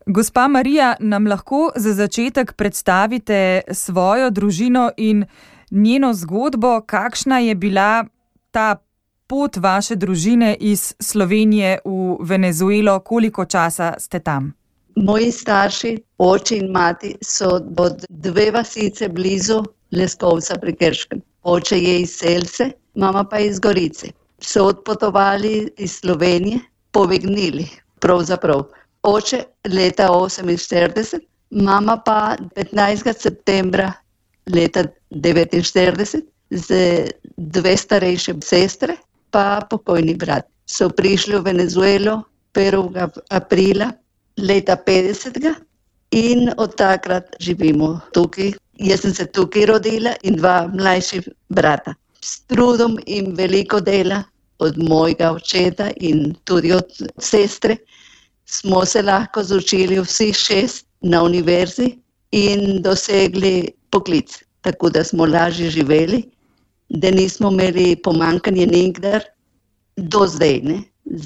Gospa Marija, nam lahko za začetek predstavite svojo družino in njeno zgodbo, kakšna je bila ta pot vaše družine iz Slovenije v Venezuelo, koliko časa ste tam? Moji starši, oče in mati, so od 2 vasice blizu Leskovca pri Krškem. Oče je iz Selce, mama pa iz Gorice. So odpotovali iz Slovenije, pobegnili, pravzaprav. Oče leta 1948, mama pa 15. septembra leta 1949 z 2 starejše sestre pa pokojni brat. So prišli v Venezuelo 1. aprila leta 50. In od takrat živimo tukaj. Jaz sem se tukaj rodila in 2 mlajši brata. S trudom in veliko dela od mojega očeta in tudi od sestre smo se lahko izučili vsi 6 na univerzi in dosegli poklic. Tako da smo lažje živeli, da nismo imeli pomanjkanje nikdar do zdaj. Ne?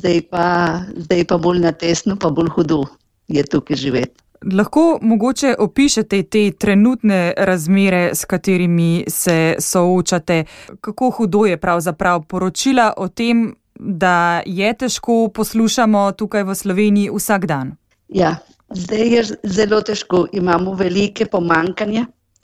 Zdaj pa bolj natesno, pa bolj hudo je tukaj živeti. Lahko mogoče opišete te trenutne razmere, s katerimi se soočate? Kako hudo je pravzaprav? Poročila o tem, da je težko, poslušamo tukaj v Sloveniji vsak dan. Ja, zdaj je zelo težko. Imamo velike pomanjkanja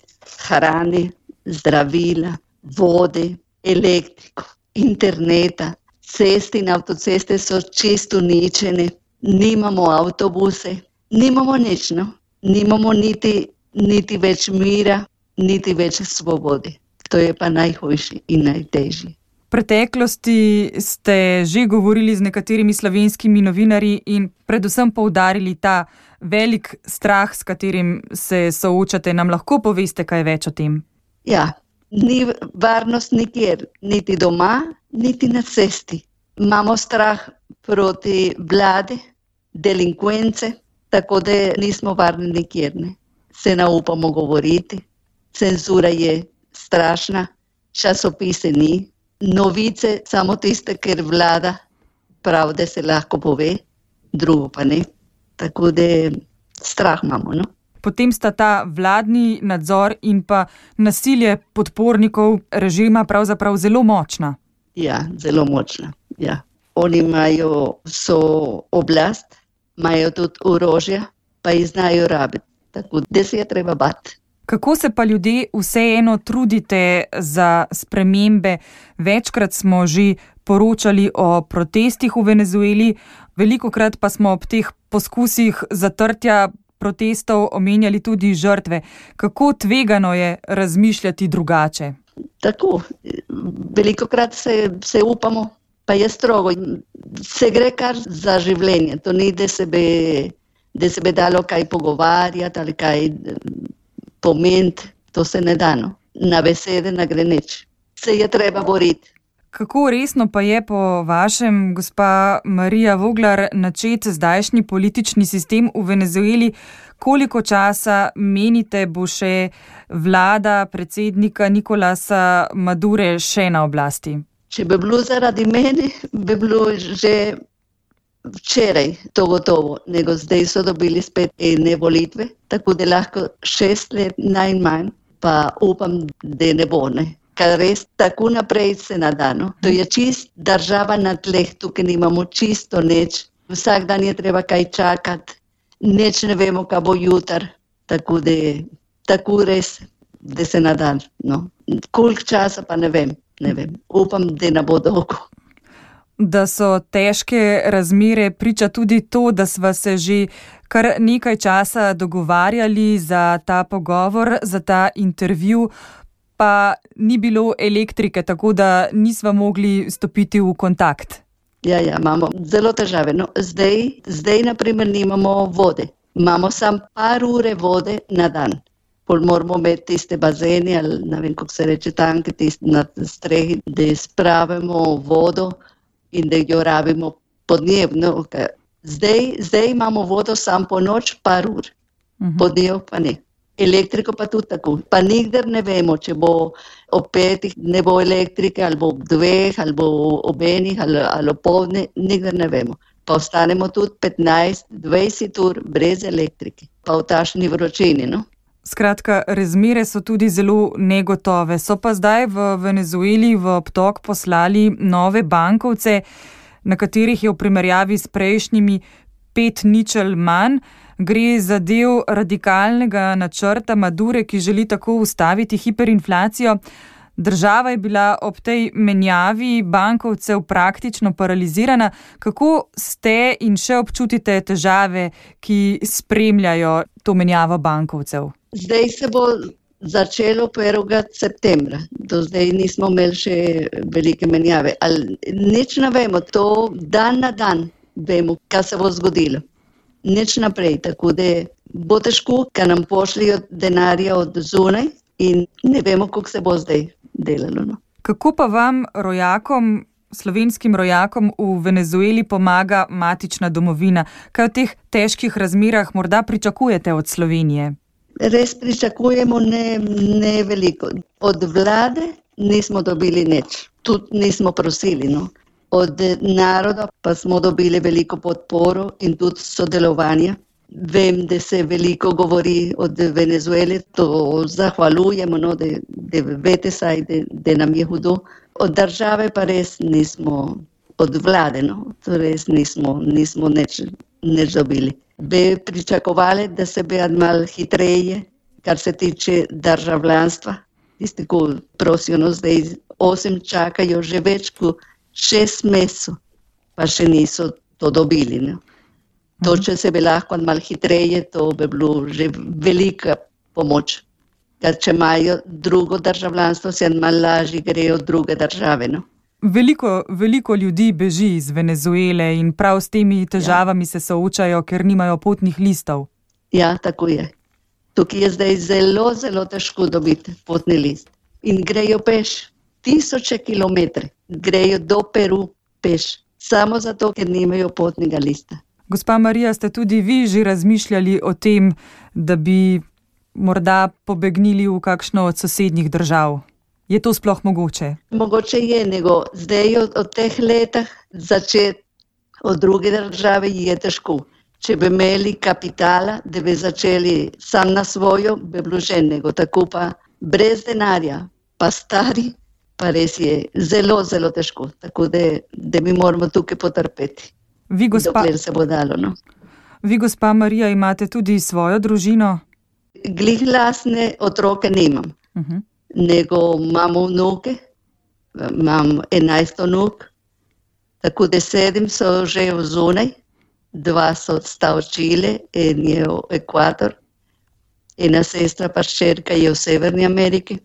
hrane, zdravila, vode, elektriko, interneta. Ceste in avtoceste so čisto uničene. Nimamo avtobuse. Nimamo nič, no? Nimamo niti več mira, niti več svobode. To je pa najhujše in najtežje. V preteklosti ste že govorili z nekaterimi slovenskimi novinarji in predvsem poudarili ta velik strah, s katerim se soočate. Nam lahko poveste kaj več o tem? Ja, ni varnost nikjer, niti doma, niti na cesti. Imamo strah proti vlade, delinkvence, tako da nismo varni nikjer. Ne? Se ne upamo govoriti, cenzura je strašna, časopise ni, novice samo tiste, ker vlada prav, da se lahko pove, drugo pa ne. Tako da strah imamo. No? Potem sta ta vladni nadzor in pa nasilje podpornikov režima pravzaprav zelo močna. Ja, zelo močna. Ja. Oni imajo vso oblast, imajo tudi orožje, pa jih znajo rabiti. Tako da se je treba bati. Kako se pa ljudje vseeno trudite za spremembe? Večkrat smo že poročali o protestih v Venezueli, velikokrat pa smo ob teh poskusih zatrtja protestov omenjali tudi žrtve. Kako tvegano je razmišljati drugače? Tako, velikokrat se upamo, pa je strogo. Se gre kar za življenje. To ni, da se bi dalo kaj pogovarjati ali kaj pomeniti. To se ne da. No. Na besede ne gre nič. Se je treba boriti. Kako resno pa je po vašem, gospa Marija Voglar, načet zdajšnji politični sistem v Venezueli? Koliko časa menite bo še vlada predsednika Nicolasa Madure še na oblasti? Če bi bilo zaradi mene, bi bilo že včeraj to gotovo. Nego zdaj so dobili spet ene volitve, tako da lahko 6 let najmanj, pa upam, da ne bo. Ne. Ker res tako naprej se nadano. To je čist država na tleh, tukaj nimamo čisto nič. Vsak dan je treba kaj čakati, nič ne vemo, kaj bo jutar. Tako da tako res, da se nadano. No. Koliko časa pa ne vem. Upam, da ne bo dolgo. Da so težke razmere, priča tudi to, da sva se že kar nekaj časa dogovarjali za ta pogovor, za ta intervju, pa ni bilo elektrike, tako da nisva mogli stopiti v kontakt. Ja, imamo zelo težave. No, zdaj naprimer nimamo vode. Imamo samo par ure vode na dan. Pol moramo imeti tiste bazene, ali ne vem, kako se reče tanke, tiste na strehi, da spravimo vodo in da jo rabimo podnebno. Okay. Zdaj imamo vodo samo po noč, par ur. Podnev pa ne. Elektriko pa tudi tako. Pa nikdar ne vemo, če bo ob 5 ne bo elektrike, ali bo ob 2, ali bo ob 1, ali ob povdne, nikdar ne vemo. Pa ostanemo tudi 15-20 ur brez elektrike, pa v tašni vročini, no. Skratka, razmere so tudi zelo negotove. So pa zdaj v Venezueli v obtok poslali nove bankovce, na katerih je v primerjavi s prejšnjimi 5-0 manj. Gre za del radikalnega načrta Madure, ki želi tako ustaviti hiperinflacijo. Država je bila ob tej menjavi bankovcev praktično paralizirana. Kako ste in še občutite težave, ki spremljajo to menjavo bankovcev? Zdaj se bo začelo 1. septembra. Do zdaj nismo imeli še velike menjave. Ali nič ne vemo, to dan na dan vemo, kaj se bo zgodilo. Nič naprej, tako da bo težko, ker nam pošljajo denarja od zunaj in ne vemo, kako se bo zdaj delalo. No. Kako pa vam, rojakom, slovenskim rojakom v Venezueli pomaga matična domovina? Kaj v teh težkih razmerah morda pričakujete od Slovenije? Res pričakujemo ne veliko. Od vlade nismo dobili nič. Tudi nismo prosili. No. Od naroda pa smo dobili veliko podporo in tudi sodelovanja. Vem, da se veliko govori od Venezuele, to zahvaljujemo, no, da vete saj, da nam je hudo. Od države pa res nismo, od vlade, no, to res nismo nič dobili. Bi pričakovali, da se bi malo hitreje, kar se tiče državljanstva. Tisti, ko prosijo, no, zdaj 8 čakajo že več kot 6 mesecev, pa še niso to dobili. No. To, če se bi lahko malo hitreje, to bi bilo že velika pomoč. Ker če imajo drugo državljanstvo, se malo lažje grejo druge države. No. Veliko ljudi beži iz Venezuele in prav s temi težavami se soočajo, ker nimajo potnih listov. Ja, tako je. Tukaj je zdaj zelo, zelo težko dobiti potni list. In grejo peš 1000 kilometrov. Grejo do Peru peš. Samo zato, ker nimajo potnega lista. Gospa Marija, ste tudi vi že razmišljali o tem, da bi morda pobegnili v kakšno od sosednjih držav? Je to sploh mogoče? Mogoče je, nego zdaj od teh letah začeti od druge države je težko. Če bi imeli kapitala, da bi začeli sam na svojo, bi bilo že nego. Tako pa brez denarja, pa stari, pa res je zelo, zelo težko. Tako da mi moramo tukaj potrpeti. Dokler se bo dalo. No. Vi, gospa Marija, imate tudi svojo družino? Glih lastne otroke nimam. Nego imamo vnuke, imam 11 vnuk, tako da 7 so že v zunaj, 2 so sta v Čile, en je v Ekvador, ena sestra pa ščerka je v Severni Ameriki,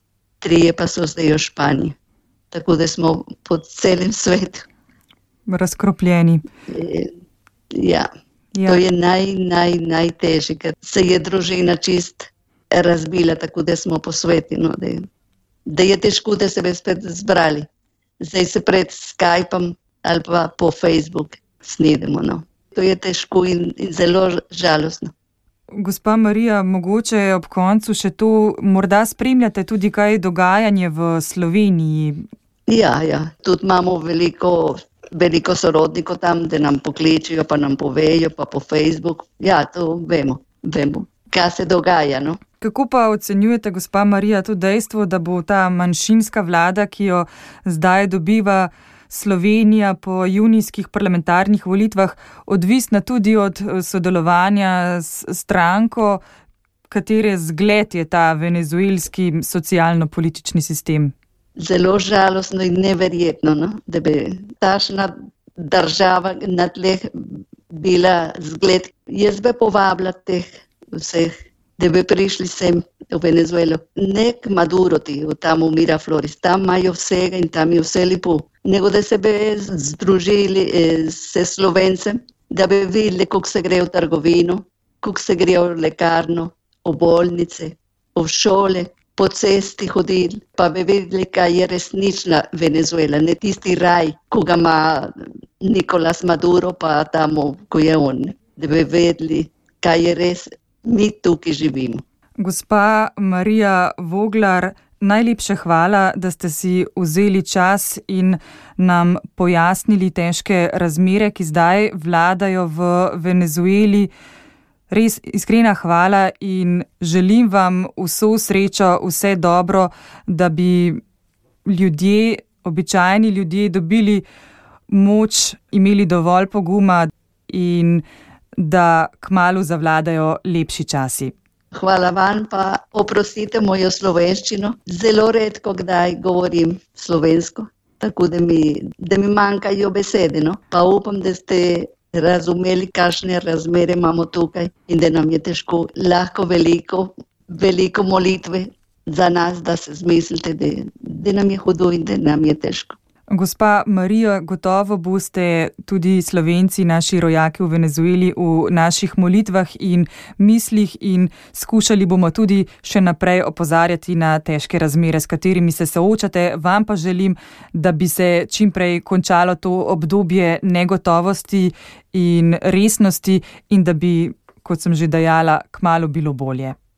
3 pa so zdaj v Španiji. Tako da smo po celem svetu. Razkropljeni. Ja. To je najtežje, ker se je družina čist razbila, tako da smo po svetu, no, da je težko, da se bi spet zbrali. Zdaj se pred Skypom ali pa po Facebook snedemo. No. To je težko in zelo žalostno. Gospa Marija, mogoče ob koncu še to, morda spremljate tudi kaj dogajanje v Sloveniji? Ja, tudi imamo veliko sorodnikov tam, da nam pokličijo, pa nam povejo, pa po Facebook. Ja, to vemo, kaj se dogaja, no. Kako pa ocenjujete, gospa Marija, to dejstvo, da bo ta manjšinska vlada, ki jo zdaj dobiva Slovenija po junijskih parlamentarnih volitvah, odvisna tudi od sodelovanja s stranko, katere zgled je ta venezuelski socialno-politični sistem? Zelo žalostno in neverjetno, no? Da bi tašna država na tleh bila zgled. Jaz bi povabila teh vseh, da bi prišli sem v Venezuelo. Nek Maduro tam v Miraflores, tam imajo vsega in tam je vse lepo. Nego da se bi združili se Slovencem, da bi videli, kako se gre v trgovino, kako se gre v lekarno, v bolnice, v šole, po cesti hodili, pa bi videli, kaj je resnična Venezuela, ne tisti raj, ko ga ima Nicolás Maduro, pa tamo, ko je on. Da bi vedeli, kaj je res, mi tukaj živimo. Gospa Marija Voglar, najlepša hvala, da ste si vzeli čas in nam pojasnili težke razmere, ki zdaj vladajo v Venezueli. Res iskrena hvala in želim vam vso srečo, vse dobro, da bi ljudje, običajni ljudje dobili moč, imeli dovolj poguma in da kmalu zavladajo lepši časi. Hvala vam, pa oprostite mojo slovenščino. Zelo redko kdaj govorim slovensko, tako da mi manjkajo besede. No? Pa upam, da ste razumeli, kakšne razmere imamo tukaj in da nam je težko. Lahko veliko molitve za nas, da se zmislite, da nam je hudo in da nam je težko. Gospa Marija, gotovo boste tudi Slovenci, naši rojaki v Venezueli, v naših molitvah in mislih in skušali bomo tudi še naprej opozarjati na težke razmere, s katerimi se soočate. Vam pa želim, da bi se čimprej končalo to obdobje negotovosti in resnosti in da bi, kot sem že dejala, kmalu bilo bolje.